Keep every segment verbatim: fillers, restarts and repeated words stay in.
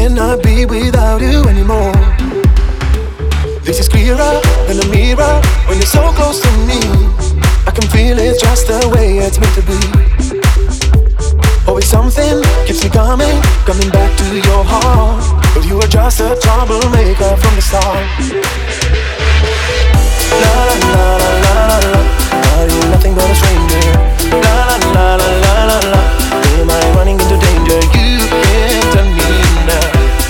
cannot be without you anymore. This is clearer than a mirror when you're so close to me. I can feel it just the way it's meant to be. Always something keeps me coming, coming back to your heart. But you were just a troublemaker from the start. La la la la la la la. Are you nothing but a stranger? La la la la la la la. Am I running into danger? You can't tell me now.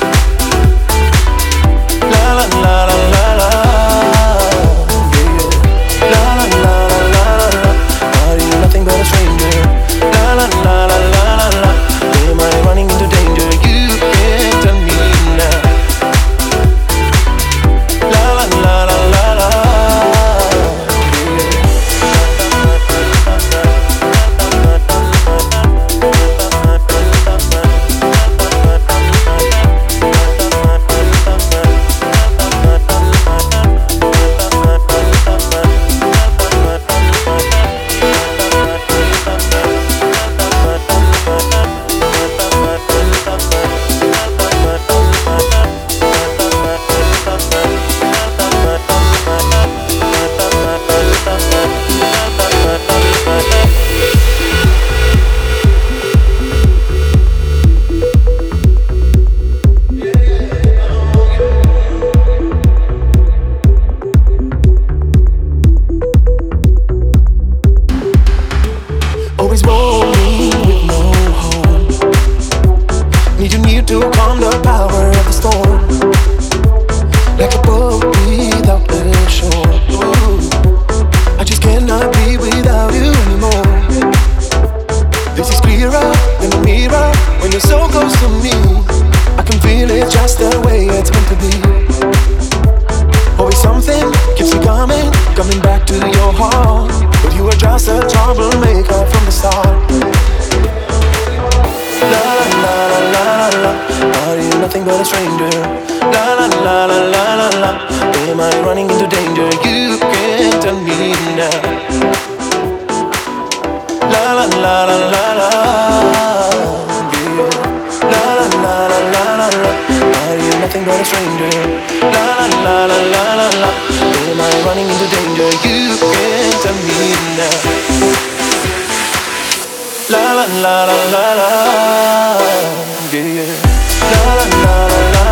La la la la la la. Yeah. La la la la la la. Are you nothing but a stranger? La la la la la la la. Am I running into danger? You can't tell me now. La la la la la la. Always rolling with no home. Need you near to calm the power of the storm. Like a boat without a shore. Ooh. I just cannot be without you anymore. This is clearer than a mirror when you're so close to me. I can feel it just the way it's meant to be. Always something keeps me coming, coming back to your heart. But you were just a troublemaker from the start. La la la la la la. Are you nothing but a stranger? La la la la la la la. Am I running into danger? You can't tell me now. La la la la la la. Yeah. La la la la la la la. Are you nothing but a stranger? La la la la la la la. Am I running into danger? You can't tell me now. La la la la la la. Yeah. La la la la la.